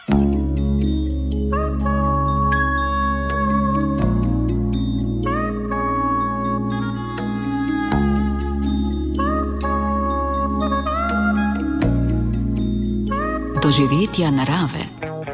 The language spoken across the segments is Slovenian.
Doživetja narave.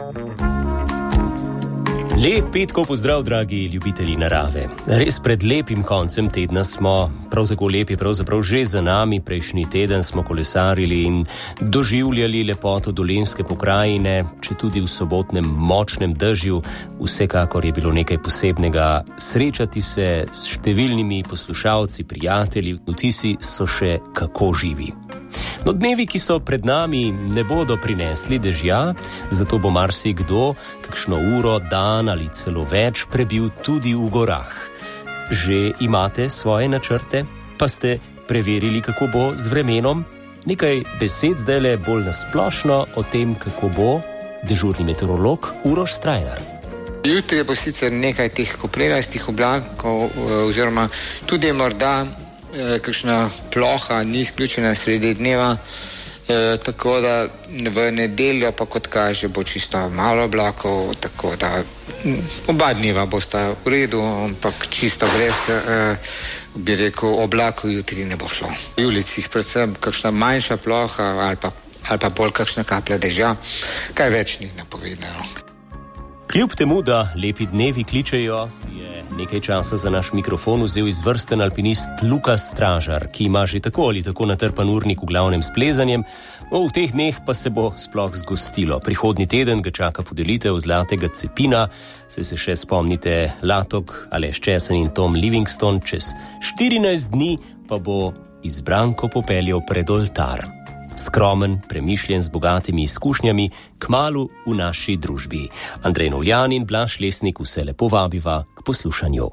Lep petkov pozdrav, dragi ljubitelji narave. Res pred lepim koncem tedna smo, prav tako lep je pravzaprav že za nami. Prejšnji teden smo kolesarili in doživljali lepoto dolenjske pokrajine, če tudi v sobotnem močnem dežju. Vsekakor je bilo nekaj posebnega srečati se s številnimi poslušalci, prijatelji, vtisi so še kako živi. No, dnevi, ki so pred nami, ne bodo prinesli dežja, zato bo marsikdo kakšno uro, dan ali celo več prebil tudi v gorah. Že imate svoje načrte, pa ste preverili, kako bo z vremenom? Nekaj besed zdajle bolj nasplošno o tem, kako bo, dežurni meteorolog Uroš Strajnar. Jutri bo sicer nekaj teh koprenastih oblakov, oziroma tudi morda kakšna ploha ni izključena sredi dneva, tako da v nedeljo pa kot kaže bo čisto malo oblakov, tako da oba dneva bosta v redu, ampak čisto brez, bi rekel, oblakov jutri ne bo šlo. V ulicah predvsem kakšna manjša ploha ali pa bolj kakšna kaplja dežja, kaj več ni napovedano. Kljub temu, da lepi dnevi kličejo, si je nekaj časa za naš mikrofon vzel izvrsten alpinist Luka Stražar, ki ima že tako ali tako natrpan urnik v glavnem s plezanjem. V teh dneh pa se bo sploh zgostilo. Prihodnji teden ga čaka podelitev zlatega cepina, saj se še spomnite Latok, Aleš Česen in Tom Livingston, čez 14 dni pa bo izbranko popeljal pred oltar. Skromen, premišljen, z bogatimi izkušnjami, kmalu v naši družbi. Andrej Novljan in Blaž Lesnik vse lepo vabiva k poslušanju.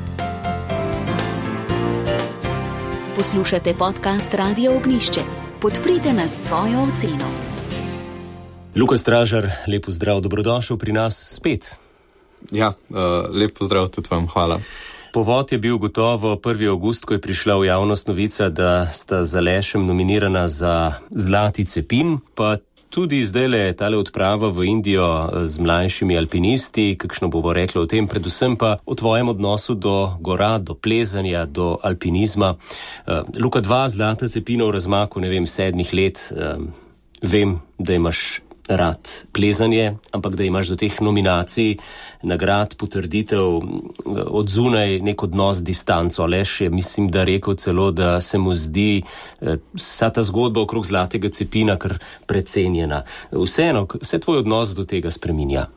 Poslušate podcast Radio Ognjišče. Podprite nas s svojo oceno. Luka Stražar, lep pozdrav, dobrodošel pri nas spet. Ja, lep pozdrav tudi vam, hvala. Povod je bil gotovo 1. avgust, ko je prišla v javnost novica, da sta z Alešem nominirana za zlati cepin, pa tudi zdajle je tale odprava v Indijo z mlajšimi alpinisti, kakšno bomo rekli o tem, predvsem pa o tvojem odnosu do gora, do plezanja, do alpinizma. Luka, 2 zlata cepina v razmaku, 7 let, vem, da imaš rad plezanje, ampak da imaš do teh nominacij, nagrad, potrditev od zunaj nek odnos, distanco. Aleš je, mislim, da rekel celo, da se mu zdi vsa ta zgodba okrog zlatega cepina kar precenjena. Vseeno, se tvoj odnos do tega spreminja?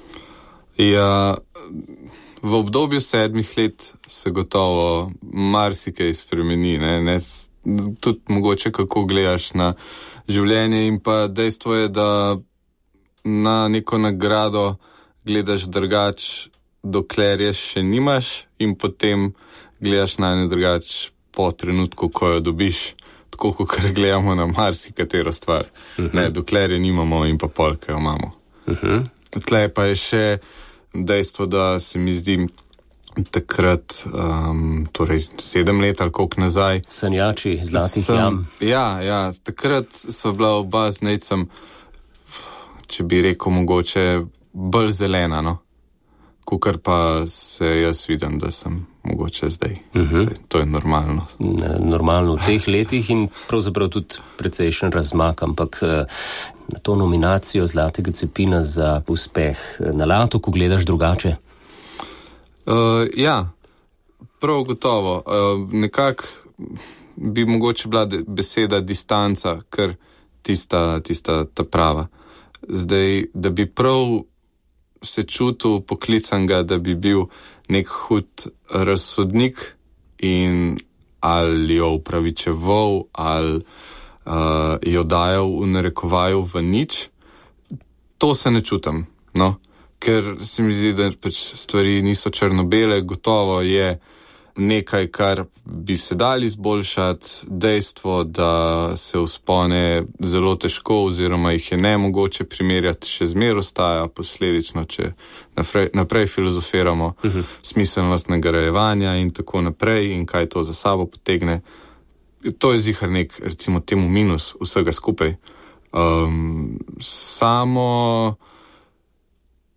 Ja, v obdobju 7 let se gotovo marsikaj spremeni, ne? Tudi mogoče kako gledaš na življenje in pa dejstvo je, da na neko nagrado gledaš drugač, dokler je še nimaš, in potem gledaš na ne drugač po trenutku, ko jo dobiš, tako kot gledamo na marsikatero stvar, ne, dokler je nimamo in pa pol, ko jo imamo. Tle pa je še dejstvo, da se mi zdi takrat, torej 7 let ali koliko nazaj. Sanjači zlatih jam. Ja, takrat so bila oba z Nejcem, če bi rekel mogoče, bolj zelena, no. Kukar pa se jaz vidim, da sem mogoče zdaj. To je normalno. Normalno v teh letih in pravzaprav tudi precejšen razmak, ampak na to nominacijo zlatega cepina za uspeh na Latoku gledaš drugače? Ja, prav gotovo. Nekako bi mogoče bila beseda distanca, ker tista ta prava. Zdaj, da bi prav se čutil poklicanega, da bi bil nek hud razsodnik in ali jo upravičeval, ali jo dajal v narekovaju v nič, to se ne čutim, no. Ker se mi zdi, da pač stvari niso črno-bele, gotovo je nekaj, kar bi se dali izboljšati, dejstvo, da se vzpone zelo težko oziroma jih je nemogoče primerjati, še zmeraj ostaja, posledično, če naprej filozofiramo, smiselnost nagrajevanja in tako naprej in kaj to za sabo potegne. To je zihar nek, recimo temu minus vsega skupaj. Samo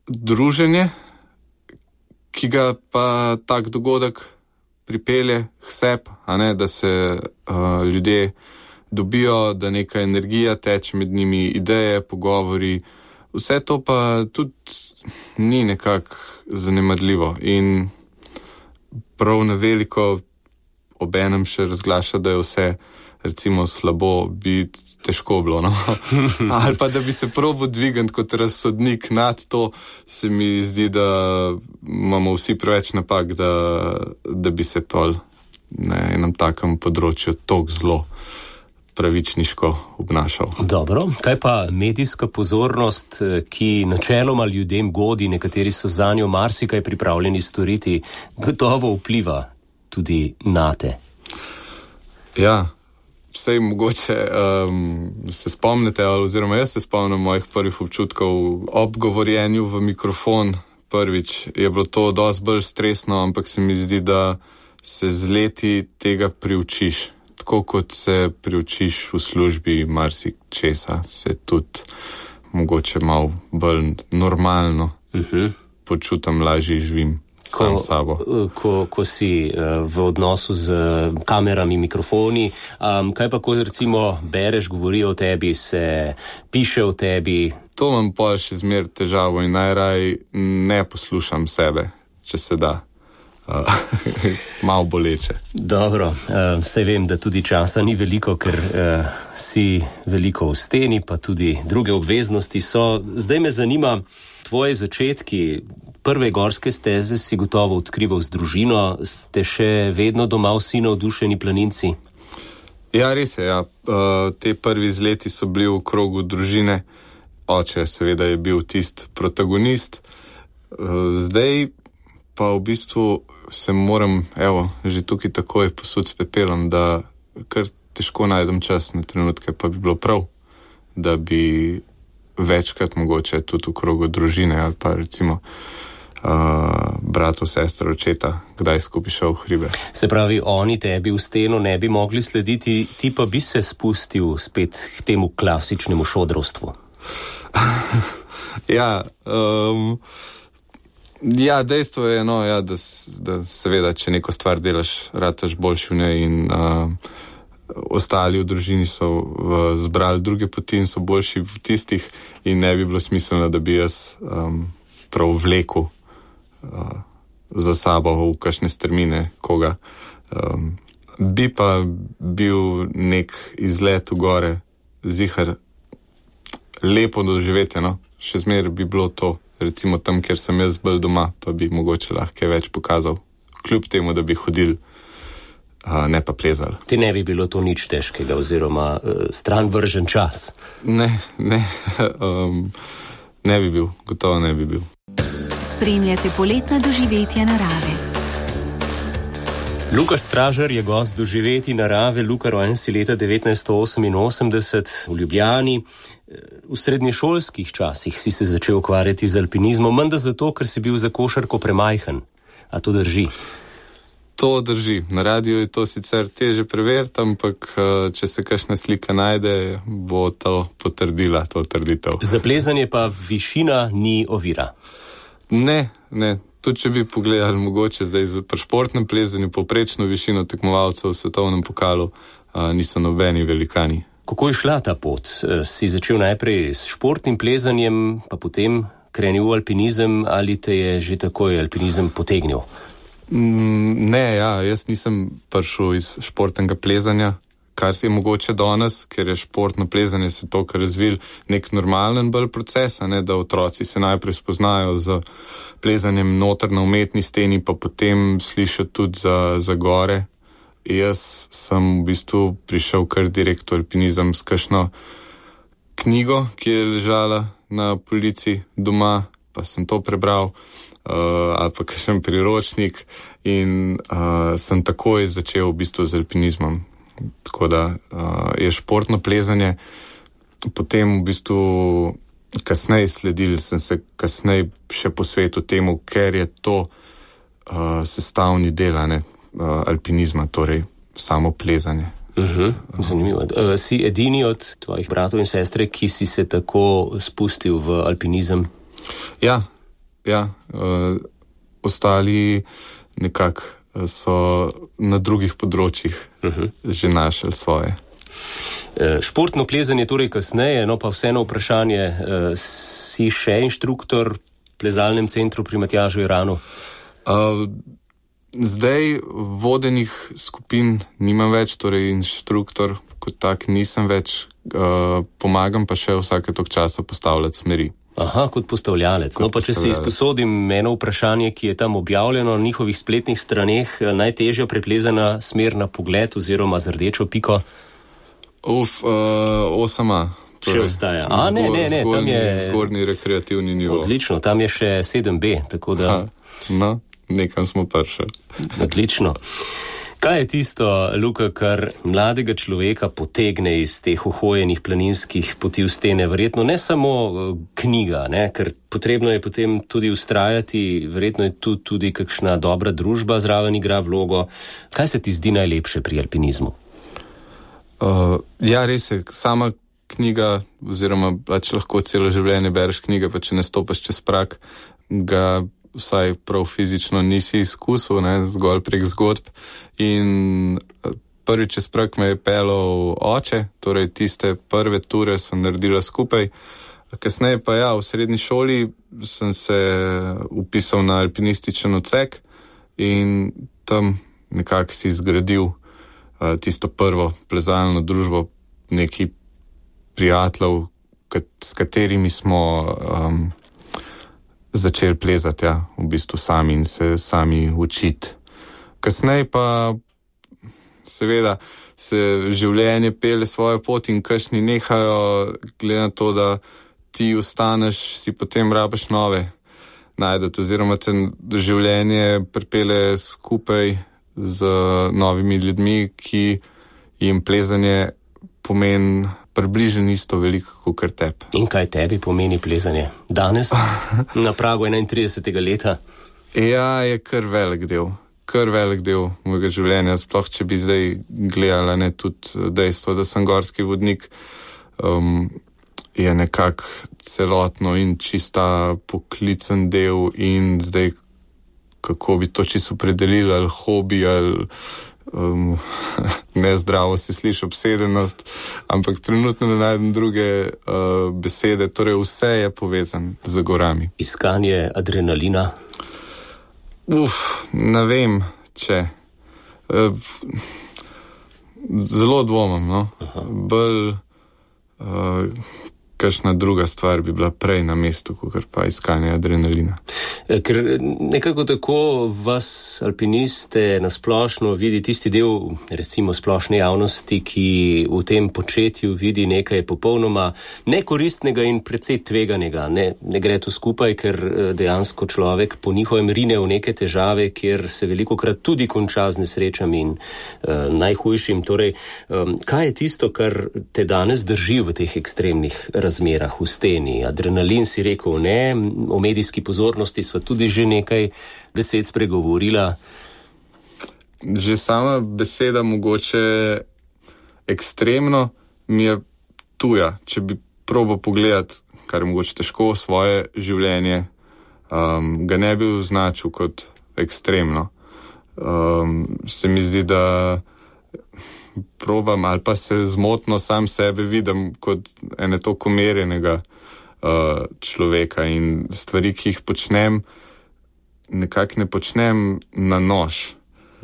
druženje, ki ga pa tak dogodek pripelje k sebi, da se ljudje dobijo, da neka energija teče med njimi, ideje, pogovori. Vse to pa tudi ni nekako zanemarljivo in prav na veliko obenem še razglaša, da je vse recimo slabo, bi težko bilo, no? Ali pa da bi se probal dvigant kot razsodnik nad to, se mi zdi, da imamo vsi preveč napak, da bi se pol na enem takem področju toliko zelo pravičniško obnašal. Dobro, kaj pa medijska pozornost, ki načeloma ljudem godi, nekateri so zanjo marsikaj pripravljeni storiti, gotovo vpliva tudi nate? Ja, vsej mogoče se spomnite, oziroma jaz se spomnim mojih prvih občutkov ob govorjenju v mikrofon. Prvič je bilo to dosti bolj stresno, ampak se mi zdi, da se z leti tega priučiš. Tako kot se priučiš v službi marsikčesa, se tudi mogoče malo bolj normalno počutam, lažje živim sam sabo. Ko si v odnosu z kamerami, mikrofoni, kaj pa, ko recimo bereš, govori o tebi, se piše o tebi? To imam pol še zmer težavo in najraj ne poslušam sebe, če se da. Malo boleče. Dobro, saj vem, da tudi časa ni veliko, ker si veliko v steni, pa tudi druge obveznosti so. Zdaj me zanima tvoje začetki. Prve gorske steze si gotovo odkrival z družino. Ste še vedno doma vsi navdušeni planinci? Ja, res je, ja. Te prvi izleti so bili v krogu družine. Oče seveda je bil tisti protagonist. Zdaj pa v bistvu se moram, že tukaj takoj posud s pepelom, da kar težko najdem čas na trenutke, pa bi bilo prav, da bi večkrat mogoče tudi v krogu družine ali pa recimo bratov, sestro, očeta, kdaj skupaj šel v hribe. Se pravi, oni tebi v steno ne bi mogli slediti, ti pa bi se spustil spet k temu klasičnemu šodrovstvu. Ja, dejstvo je, da seveda, če neko stvar delaš, rataš boljši v njej in ostali v družini so zbrali druge poti in so boljši v tistih in ne bi bilo smiselno, da bi jaz prav vlekel za sabo v kakšne strmine koga. Bi pa bil nek izlet v gore, zihar lepo doživetje, no? Še zmer bi bilo to. Recimo tam, kjer sem jaz bolj doma, pa bi mogoče lahko več pokazal, kljub temu, da bi hodil, ne pa plezal. Ti ne bi bilo to nič težkega oziroma stran vržen čas? Ne bi bil, gotovo ne bi bil. Spremljate poletna doživetja narave. Luka Stražar je gost doživetij narave. Luka, rojen si leta 1988 v Ljubljani. V srednješolskih časih si se začel ukvarjati z alpinizmom, menda zato, ker si bil za košarko premajhen. A to drži? To drži. Na radiju je to sicer teže preveriti, ampak če se kakšna slika najde, bo to potrdila, to trditev. Za plezanje pa višina ni ovira? Ne. Tudi če bi pogledali mogoče zdaj pri športnem plezanju povprečno višino tekmovalcev v svetovnem pokalu, niso nobeni velikani. Kako je šla ta pot? Si začel najprej s športnim plezanjem, pa potem krenil v alpinizem, ali te je že takoj alpinizem potegnil? Ne, jaz nisem prišel iz športnega plezanja, kar se je mogoče danes, ker je športno plezanje se toliko razvil nek normalen bolj proces, da otroci se najprej spoznajo z plezanjem noter na umetni steni, pa potem slišijo tudi za gore. Jaz sem v bistvu prišel kar direkt v alpinizem s kakšno knjigo, ki je ležala na polici doma, pa sem to prebral, ali pa kakšen priročnik in sem takoj začel v bistvu z alpinizmom. Tako da je športno plezanje potem v bistvu kasneje sledil, sem se kasneje še posvetil temu, ker je to sestavni del alpinizma, torej samo plezanje. Zanimivo. Si edini od tvojih bratov in sestre, ki si se tako spustil v alpinizem? Ja, ostali nekako so na drugih področjih že našli svoje. Športno plezanje torej kasneje, no pa vseeno vprašanje, si še inštruktor v plezalnem centru pri Matjažu Jeranu? Zdaj vodenih skupin nimam več, torej inštruktor kot tak nisem več, pomagam pa še vsake tok časa postavljati smeri. Aha, kot postavljalec. No pa če si izposodim eno vprašanje, ki je tam objavljeno na njihovih spletnih straneh, najtežja preplezana smer na pogled oziroma z rdečo piko? 8A. Še ostaja. Ne, tam je zgornji rekreativni nivo. Odlično, tam je še 7B, tako da... No, nekam smo prišli. Odlično. Kaj je tisto, Luka, kar mladega človeka potegne iz teh uhojenih planinskih poti v stene? Verjetno ne samo knjiga, ne? Ker potrebno je potem tudi ustrajati, verjetno je tu tudi kakšna dobra družba zraven igra vlogo. Kaj se ti zdi najlepše pri alpinizmu? Res je, sama knjiga, oziroma če lahko celo življenje bereš knjige, pa če ne stopaš čez prak, ga vsaj prav fizično nisi izkusil, zgolj prek zgodb. In prvi čez prak me je pelal oče, torej tiste prve ture so naredila skupaj. Kasneje pa v srednji šoli sem se upisal na alpinističen odsek in tam nekako si zgradil tisto prvo plezalno družbo, neki prijateljev, s katerimi smo začeli plezati, v bistvu sami in se sami učiti. Kasneje pa seveda se življenje pelje svojo pot in kakšni nehajo, glede na to, da ti ostaneš, si potem rabiš nove najdete, oziroma te življenje pripelje skupaj z novimi ljudmi, ki jim plezanje pomeni približno isto veliko kot tebi. In kaj tebi pomeni plezanje danes, na pragu 31. leta? Je kar velik del mojega življenja, sploh če bi zdaj gledala tudi dejstvo, da sem gorski vodnik, je nekako celotno in čista poklicen del in zdaj kako bi to čisto opredelili, ali hobi, ali nezdravo se sliši obsedenost, ampak trenutno ne najdem druge besede, torej vse je povezan z gorami. Iskanje adrenalina? Ne vem, če. Zelo dvomim, no. Bolj kakšna druga stvar bi bila prej na mestu, kot pa iskanje adrenalina. Ker nekako tako vas, alpiniste, nasplošno vidi tisti del, recimo splošne javnosti, ki v tem početju vidi nekaj popolnoma nekoristnega in precej tveganega. Ne gre to skupaj, ker dejansko človek po njihovem rine v neke težave, kjer se velikokrat tudi konča z nesrečami in najhujšim. Torej, kaj je tisto, kar te danes drži v teh ekstremnih razmerah v steni? Adrenalin si rekel ne, o medijski pozornosti sva tudi že nekaj besed spregovorila. Že sama beseda mogoče ekstremno mi je tuja. Če bi probal pogledati, kar je mogoče težko, svoje življenje, ga ne bi označil kot ekstremno. Se mi zdi, da probam ali pa se zmotno sam sebe vidim kot ene toliko merjenega človeka in stvari, ki jih počnem, nekako ne počnem na nož.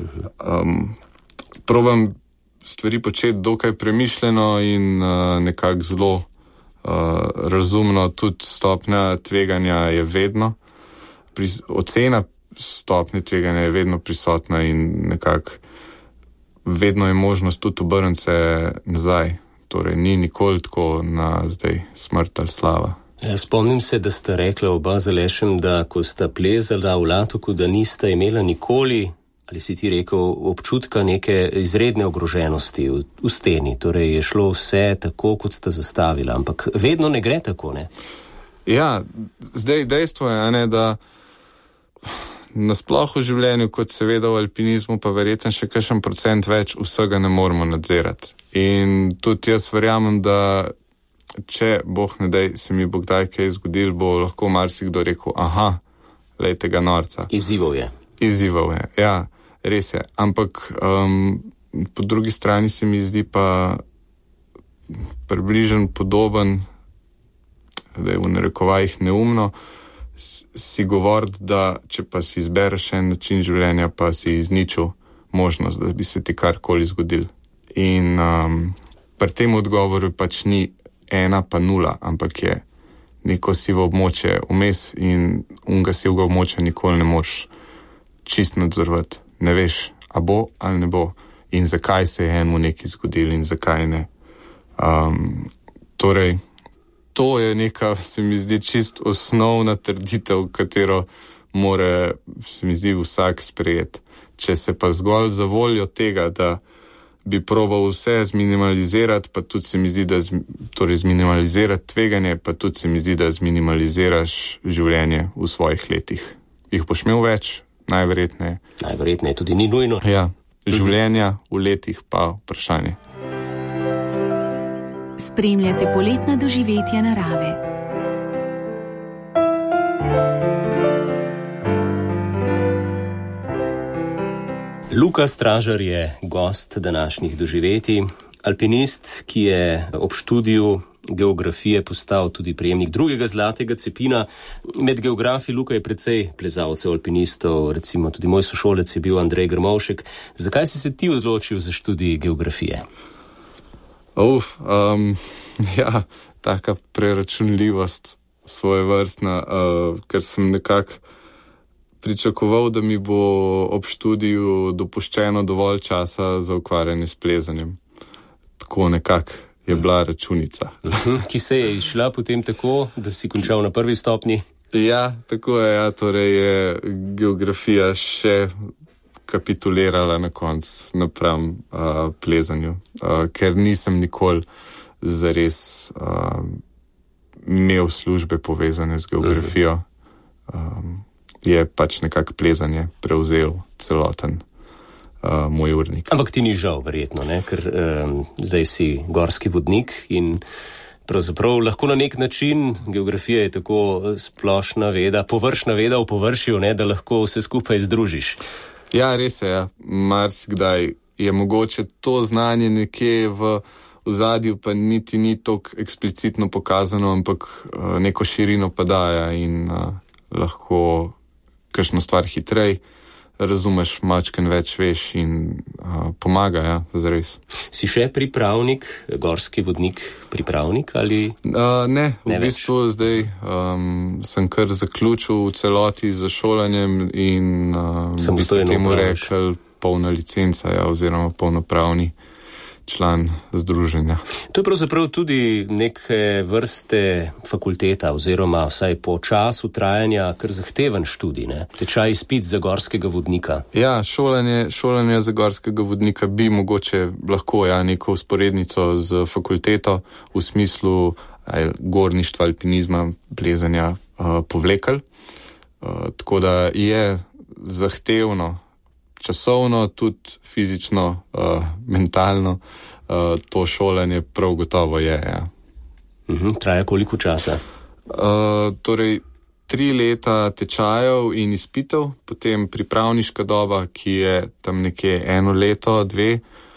Probam stvari početi dokaj premišljeno in nekako zelo razumno, tudi stopnja tveganja je vedno. Ocena stopnje tveganja je vedno prisotna in nekako vedno je možnost tudi obrniti se nazaj. Torej, ni nikoli tako na zdaj smrt ali slava. Spomnim se, da sta rekla oba z Alešem, da ko sta plezala v Latoku, da nista imela nikoli, ali si ti rekel, občutka neke izredne ogroženosti v steni. Torej, je šlo vse tako, kot sta zastavila, ampak vedno ne gre tako, ne? Ja, zdaj dejstvo je, da nasploh v življenju, kot seveda v alpinizmu, pa verjetno še kakšen procent več vsega ne moramo nadzirati. In tudi jaz verjamem, da če Bog ne daj, se mi bo kdaj kaj zgodil, bo lahko marsikdo rekel, aha, tega norca. Izzivov je, ja, res je. Ampak po drugi strani se mi zdi pa približen podoben, da je v narekovajih neumno, si govoriti, da če pa si izbereš en način življenja, pa si izničil možnost, da bi se ti karkoli zgodil. In pri tem odgovoru pač ni 1 pa 0, ampak je neko sivo območje vmes in unga sivega območja nikoli ne moreš čist nadzorovati. Ne veš, a bo ali ne bo in zakaj se je enemu nekaj zgodil in zakaj ne. Torej, to je neka, se mi zdi, čist osnovna trditev, katero more, se mi zdi, vsak sprejeti. Če se pa zgolj za voljo tega, da bi probal vse zminimalizirati, pa tudi se mi zdi, da zminimalizirati tveganje, pa tudi se mi zdi, da zminimaliziraš življenje v svojih letih. Jih boš imel več? Najverjetneje. Najverjetneje tudi ni nujno. Ja, življenja v letih pa vprašanje. Spremljate poletna doživetja narave. Luka Stražar je gost današnjih doživetij, alpinist, ki je ob študiju geografije postal tudi prejemnik 2. zlatega cepina. Med geografi Luka je precej plezalcev, alpinistov, recimo tudi moj sošolec je bil Andrej Grmovšek. Zakaj si se ti odločil za študij geografije? Ja, taka preračunljivost svojevrstna, ker sem nekako pričakoval, da mi bo ob študiju dopuščeno dovolj časa za ukvarjanje s plezanjem. Tako nekako je bila računica. Ki se je izšla potem tako, da si končal na 1. stopnji? Ja, tako je, ja, torej je geografija še kapitulirala na koncu napram plezanju, ker nisem nikoli zares imel službe povezane z geografijo. Je pač nekako plezanje prevzel celoten moj urnik. Ampak ti ni žal, verjetno, ne? Ker zdaj si gorski vodnik in pravzaprav lahko na nek način, geografija je tako splošna veda, površna veda v površju, ne, da lahko vse skupaj združiš. Ja, res je, ja. Marsikdaj je mogoče to znanje nekje v ozadju, pa niti ni toliko eksplicitno pokazano, ampak neko širino pa daja in lahko kakšno stvar hitrej razumeš, mačken več veš in pomaga, ja, zares. Si še pripravnik, gorski vodnik pripravnik ali? Ne, v bistvu zdaj sem kar zaključil v celoti za šolanjem in bi se temu rekel polna licenca, ja, oziroma polnopravni član združenja. To je pravzaprav tudi neke vrste fakulteta oziroma vsaj po času trajanja kar zahteven študij, ne? Tečaj izpit za gorskega vodnika. Ja, šolanje za gorskega vodnika bi mogoče lahko, ja, neko usporednico z fakulteto v smislu gorništva, alpinizma, plezanja povlekel. Tako da je zahtevno, časovno, tudi fizično, mentalno, to šolanje prav gotovo je, ja. Traja koliko časa? Torej, 3 leta tečajev in izpitev, potem pripravniška doba, ki je tam nekje 1 leto, 2,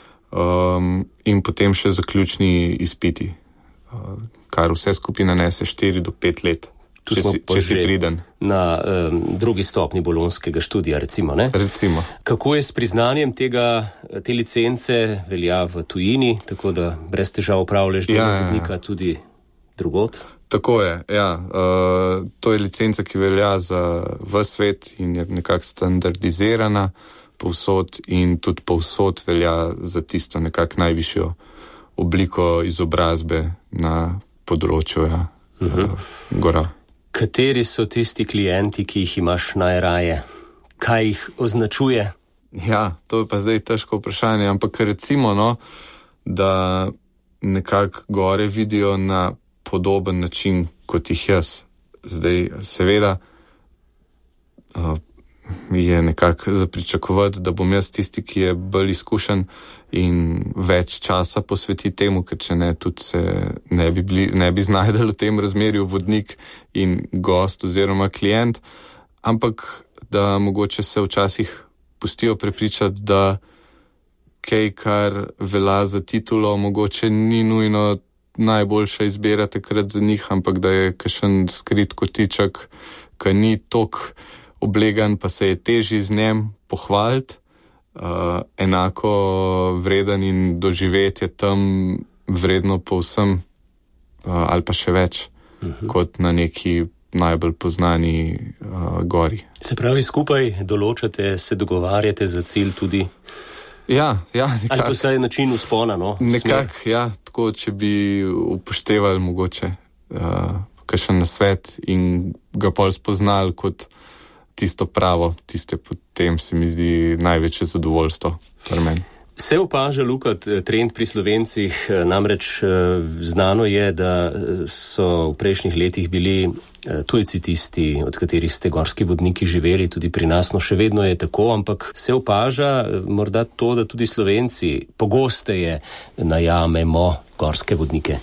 in potem še zaključni izpiti, kar vse skupaj nanese 4 do 5 let. Če si priden. Na 2. stopni bolonskega študija, recimo, ne? Recimo. Kako je s priznanjem te licence, velja v tujini, tako da brez težav upravljaš vodnika tudi drugod? Tako je, ja. To je licenca, ki velja za ves svet in je nekako standardizirana povsod in tudi povsod velja za tisto nekako najvišjo obliko izobrazbe na področju, ja, gora. Kateri so tisti klienti, ki jih imaš najraje? Kaj jih označuje? Ja, to je pa zdaj težko vprašanje, ampak recimo, da nekako gore vidijo na podoben način, kot jih jaz. Zdaj, seveda, je nekako za pričakovati, da bom jaz tisti, ki je bolj izkušen in več časa posveti temu, ker če ne, tudi se ne bi znajdel v tem razmerju vodnik in gost oziroma klient, ampak da mogoče se včasih pustijo prepričati, da kaj, kar velja za titulo, mogoče ni nujno najboljša izbira takrat za njih, ampak da je kakšen skrit kotiček, ki ni tok oblegan, pa se je težji z njem pohvaliti, enako vreden in doživeti je tam vredno povsem ali pa še več kot na neki najbolj poznani gori. Se pravi, skupaj določate, se dogovarjate za cilj tudi? Ja, nekako. Ali pa vsaj način vzpona, no? Nekako, ja, tako, če bi upoštevali mogoče kakšen nasvet in ga pol spoznali kot tisto pravo, tiste potem se mi zdi največje zadovoljstvo pri meni. Se opaža, Luka, trend pri Slovencih, namreč znano je, da so v prejšnjih letih bili tujci tisti, od katerih ste gorski vodniki živeli, tudi pri nas, no še vedno je tako, ampak se opaža morda to, da tudi Slovenci pogosteje najamemo gorske vodnike.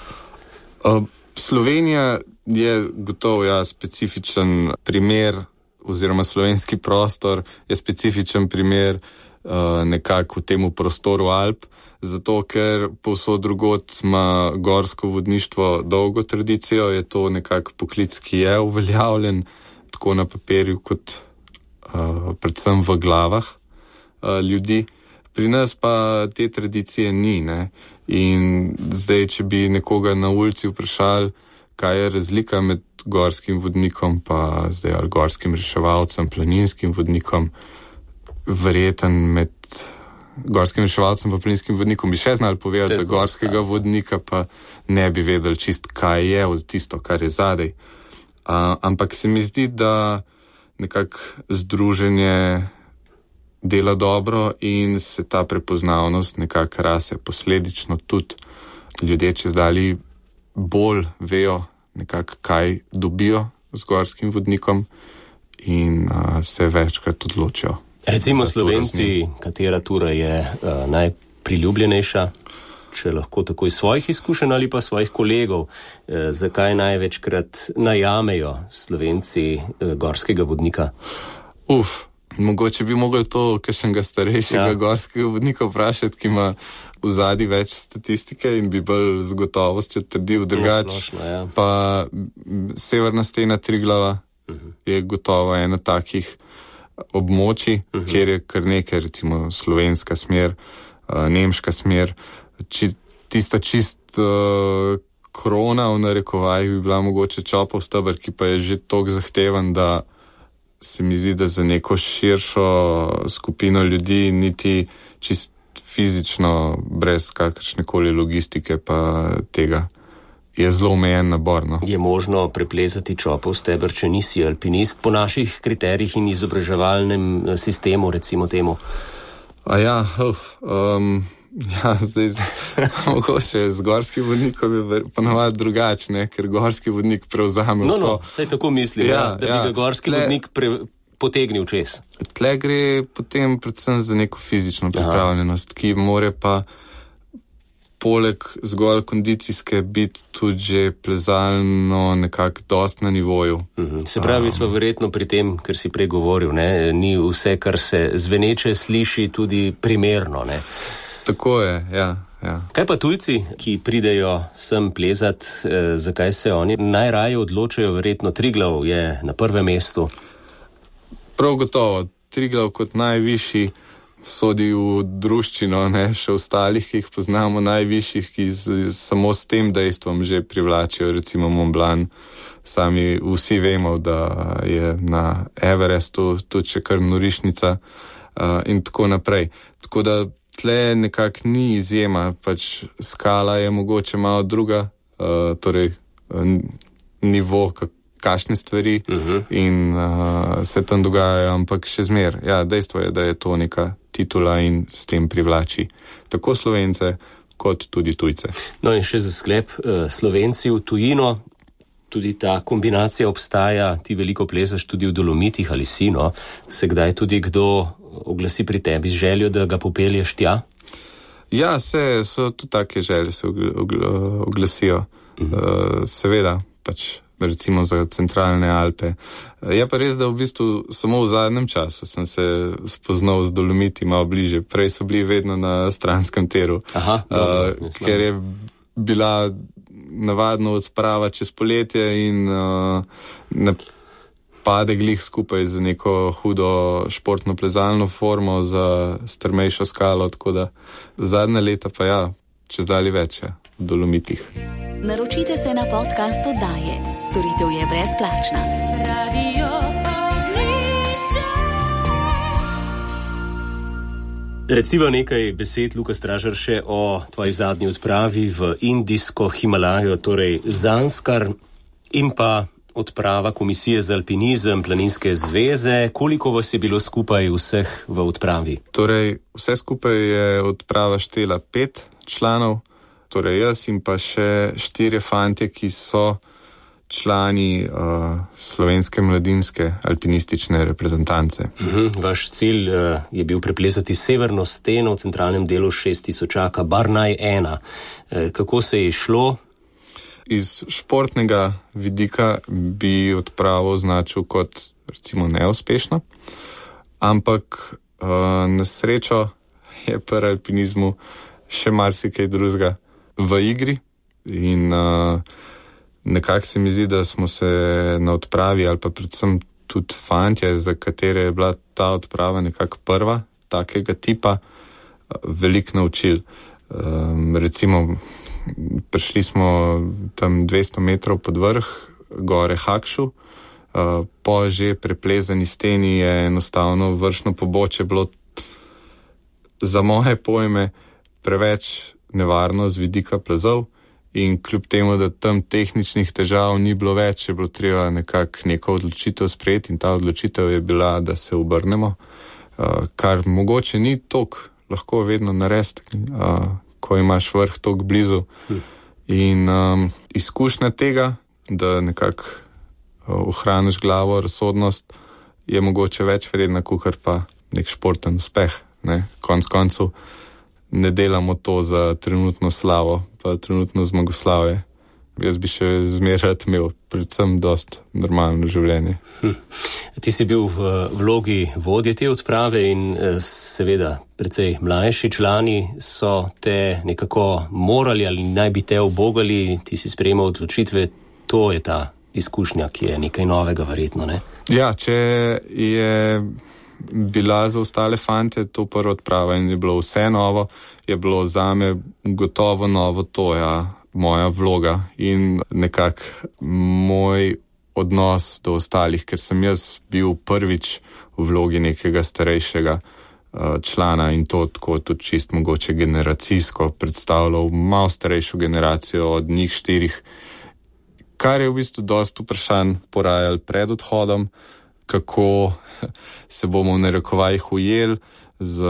Slovenija je gotovo specifičen primer, oziroma slovenski prostor je specifičen primer nekako v temu prostoru Alp, zato ker povsod drugod ima gorsko vodništvo dolgo tradicijo, je to nekako poklic, ki je uveljavljen tako na papirju kot predvsem v glavah ljudi. Pri nas pa te tradicije ni, ne? In zdaj, če bi nekoga na ulici vprašali, kaj je razlika med gorskim vodnikom pa zdaj ali gorskim reševalcem, planinskim vodnikom, verjeten med gorskim reševalcem pa planinskim vodnikom bi še znali povedati, za gorskega vodnika pa ne bi vedeli čist, kaj je od tisto, kar je zadej. Ampak se mi zdi, da nekako združenje dela dobro in se ta prepoznavnost nekako rase posledično tudi. Ljudje čez dalje bolj vejo nekako, kaj dobijo z gorskim vodnikom in se večkrat odločijo. Recimo Slovenci, katera tura je najpriljubljenejša, če lahko tako iz svojih izkušenj ali pa svojih kolegov, zakaj največkrat najamejo Slovenci gorskega vodnika? Mogoče bi mogli to kakšnega starejšega gorskega vodnika vprašati, ki ima v zadnji več statistike in bi bolj z gotovostjo trdil drugače. Pa severna stena Triglava je gotovo ena takih območij, kjer je kar nekaj, recimo slovenska smer, nemška smer, tista čist krona v narekovajih bi bila mogoče Čopov steber, ki pa je že toliko zahteven, da se mi zdi, da za neko širšo skupino ljudi niti čist fizično, brez kakršnekoli logistike pa tega je zelo omejen nabor. No? Je možno preplezati Čopov steber, če nisi alpinist, po naših kriterijih in izobraževalnem sistemu, recimo temu? Zdaj mogoče z gorskim vodnikom je ponavadi drugače, ker gorski vodnik prevzame vso. No, saj tako mislim, da bi ga gorski vodnik potegnil čez. Tle gre potem predvsem za neko fizično pripravljenost, ki more pa poleg zgolj kondicijske biti tudi že plezalno nekako dost na nivoju. Se pravi, smo verjetno pri tem, kar si prej govoril, ne? Ni vse, kar se zveneče sliši, tudi primerno, ne? Tako je, ja. Kaj pa tujci, ki pridejo sem plezat, zakaj se oni najraje odločajo? Verjetno Triglav je na prvem mestu. Prav gotovo, Triglav kot najvišji sodi v druščino, še ostalih, ki jih poznamo, najvišjih, ki samo s tem dejstvom že privlačijo, recimo Mont Blanc. Sami vsi vemo, da je na Everestu tudi še kar norišnica in tako naprej. Tako da tle nekako ni izjema, pač skala je mogoče malo druga, torej nivo, kakšne stvari in se tam dogajajo, ampak še zmer. Ja, dejstvo je, da je to neka titula in s tem privlači tako Slovence kot tudi tujce. No in še za sklep, Slovenci v tujino, tudi ta kombinacija obstaja, ti veliko plezaš tudi v Dolomitih ali si, no? Se kdaj tudi kdo oglasi pri tebi z željo, da ga popelješ tja? Ja, so tudi take želje se oglasijo. Seveda, pač recimo za centralne Alpe. Je pa res, da v bistvu samo v zadnjem času sem se spoznal z Dolomiti malo bliže. Prej so bili vedno na stranskem tiru. Aha, dobro, ker je bila navadno odprava čez poletje in ne pade glih skupaj z neko hudo športno plezalno formo za strmejšo skalo, tako da zadnja leta pa ja, čez dalje več v Dolomitih. Naročite se na podcast oddaje. Storitev je brezplačna. Radio Ognjišče. Reciva nekaj besed, Luka Stražar, še o tvoji zadnji odpravi v indijsko Himalajo, torej Zanskar, in pa odprava Komisije za alpinizem Planinske zveze. Koliko vas je bilo skupaj vseh v odpravi? Torej, vse skupaj je odprava štela 5 članov, torej jaz in pa še 4 fantje, ki so člani slovenske mladinske alpinistične reprezentance. Vaš cilj je bil preplezati severno steno v centralnem delu 6000 Barnaj 1. Kako se je šlo? Iz športnega vidika bi odpravo označil kot recimo neuspešno, ampak na srečo je pri alpinizmu še marsikaj drugega v igri in nekako se mi zdi, da smo se na odpravi ali pa predvsem tudi fantje, za katere je bila ta odprava nekako prva takega tipa, veliko naučili. Recimo prišli smo tam 200 metrov pod vrh gore Hakšu, po že preplezani steni je enostavno vršno pobočje bilo za moje pojme preveč nevarno z vidika plazov in kljub temu, da tam tehničnih težav ni bilo več, je bilo treba nekako neko odločitev sprejeti in ta odločitev je bila, da se obrnemo, kar mogoče ni toliko lahko vedno narediti, ko imaš vrh toliko blizu. In izkušnja tega, da nekako ohraniš glavo, razsodnost, je mogoče več vredna, kakor pa nek športen uspeh. Konec koncev ne delamo to za trenutno slavo, pa trenutno zmagoslavje. Jaz bi še zmeraj imel predvsem dost normalno življenje. Ti si bil v vlogi vodje te odprave in seveda precej mlajši člani so te nekako morali ali naj bi te ubogali, ti si sprejemal odločitve, to je ta izkušnja, ki je nekaj novega verjetno, ne? Ja, če je bila za ostale fante to prva odprava in je bilo vse novo, je bilo zame gotovo novo to, ja, moja vloga in nekako moj odnos do ostalih, ker sem jaz bil prvič v vlogi nekega starejšega člana in to tako tudi čist mogoče generacijsko predstavljal malo starejšo generacijo od njih 4, kar je v bistvu dosti vprašanj porajal pred odhodom, kako se bomo v narekovajih ujeli z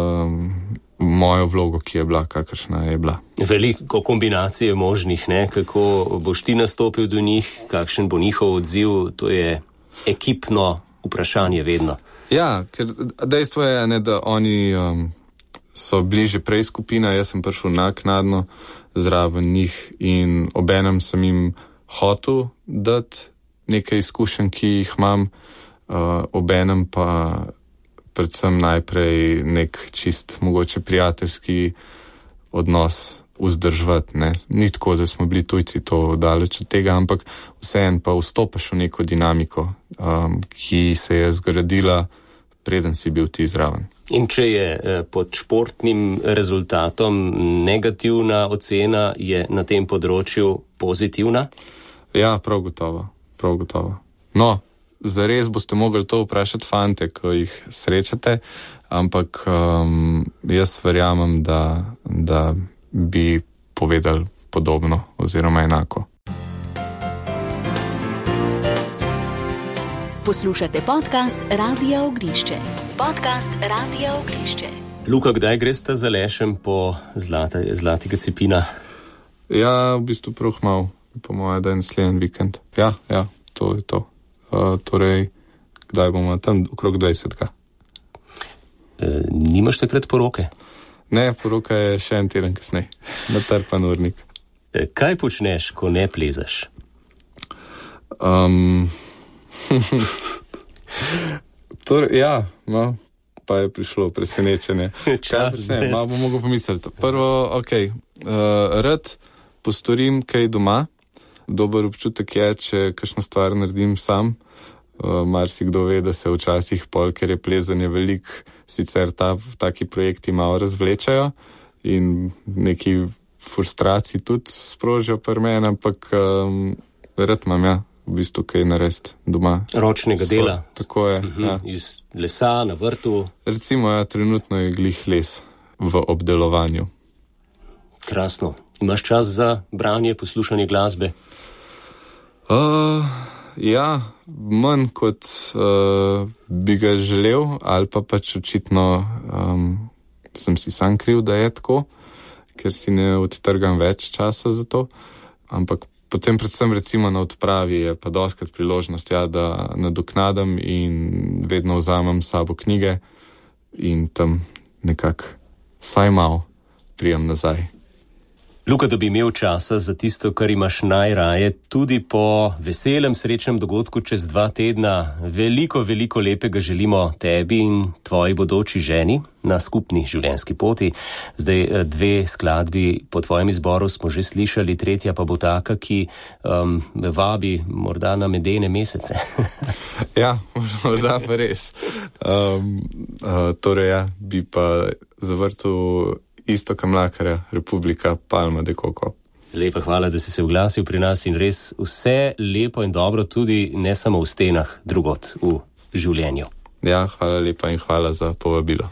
mojo vlogo, ki je bila, kakršna je bila. Veliko kombinacije možnih, ne? Kako boš ti nastopil do njih, kakšen bo njihov odziv, to je ekipno vprašanje vedno. Ja, ker dejstvo je, ne, da oni so bliže prej skupina, jaz sem prišel naknadno zraven njih in obenem sem jim hotel dati nekaj izkušenj, ki jih imam, obenem pa predvsem najprej nek čist mogoče prijateljski odnos vzdrževati. Ni tako, da smo bili tujci to daleč od tega, ampak vseeno pa vstopaš v neko dinamiko, ki se je zgradila, preden si bil ti zraven. In če je pod športnim rezultatom negativna ocena, je na tem področju pozitivna? Ja, prav gotovo. No, zares boste mogli to vprašati fante, ko jih srečate, ampak jaz verjamem, da bi povedali podobno oziroma enako. Poslušate podcast Radia Ognjišče. Luka, kdaj greste za lešem po Zlatega cepina? Ja, v bistvu prav malo, po moje, da je naslednji vikend. Ja, to je to. Torej, kdaj bomo tam, okrog 20. Nimaš takrat poroke? Ne, poroka je še en teden kasneje, natrpan urnik. Kaj počneš, ko ne plezaš? Torej, ja, no, pa je prišlo presenečenje. Malo bom mogel pomisliti. Prvo, rad postorim kaj doma. Dober občutek je, če kakšno stvar naredim sam. Marsikdo ve, da se včasih ker je plezanje velik, sicer taki projekti malo razvlečajo in neki frustraciji tudi sprožijo pri meni, ampak rad imam, v bistvu kaj narediti doma. Ročnega dela. Tako je. Ja. Iz lesa na vrtu. Recimo, trenutno je glih les v obdelovanju. Krasno. Imaš čas za branje, poslušanje glasbe? Ja, manj kot bi ga želel, ali pa pač očitno sem si sam kriv, da je tako, ker si ne odtrgam več časa za to, ampak potem predvsem recimo na odpravi je pa dostikrat priložnost, da nadoknadam in vedno vzamem s sabo knjige in tam nekako vsaj malo prijem nazaj. Luka, da bi imel časa za tisto, kar imaš najraje, tudi po veselem srečnem dogodku čez 2 tedna, veliko lepega želimo tebi in tvoji bodoči ženi na skupni življenjski poti. Zdaj 2 skladbi po tvojem izboru smo že slišali, 3. pa bo taka, ki vabi morda na medene mesece. Ja, morda pa res. Torej ja, bi pa zavrtel Iztoka Mlakarja, Republika Palma de Coco. Lepa hvala, da si se oglasil pri nas in res vse lepo in dobro tudi ne samo v stenah, drugot v življenju. Ja, hvala lepa in hvala za povabilo.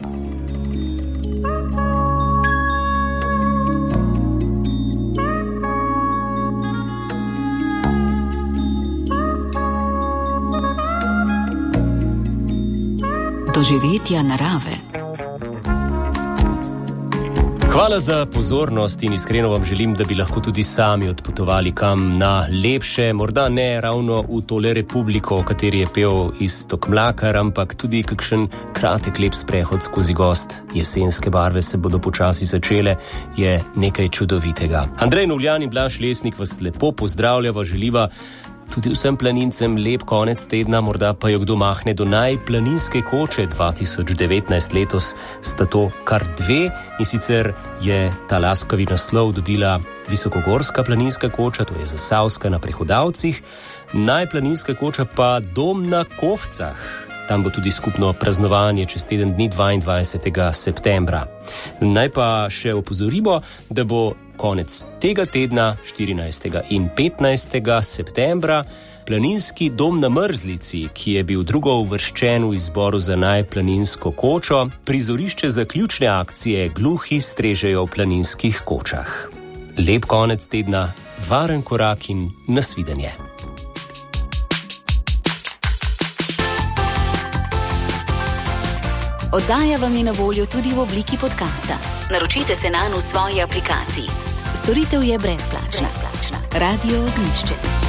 Doživetja narave. Hvala za pozornost in iskreno vam želim, da bi lahko tudi sami odpotovali kam na lepše, morda ne ravno v tole republiko, o kateri je pel Iztok Mlakar, ampak tudi kakšen kratek lep sprehod skozi gost. Jesenske barve se bodo počasi začele, je nekaj čudovitega. Andrej Novljan in Blaž Lesnik vas lepo pozdravljava, želiva tudi vsem planincem lep konec tedna, morda pa jo kdo mahne do najplaninske koče 2019 letos, sta to kar 2 in sicer je ta laskavi naslov dobila Visokogorska planinska koča, to je Zasavska na Prehodavcih, najplaninska koča pa Dom na Kovcah. Tam bo tudi skupno praznovanje čez teden dni 22. septembra. Naj pa še opozorimo, da bo konec tega tedna, 14. in 15. septembra, planinski dom na Mrzlici, ki je bil drugo uvrščen v izboru za najplaninsko kočo, prizorišče zaključne akcije Gluhi strežejo v planinskih kočah. Lep konec tedna, varen korak in nasvidenje. Oddaja vam je na voljo tudi v obliki podcasta. Naročite se nanj v svoji aplikaciji. Storitev je brezplačna. Radio Ognjišče.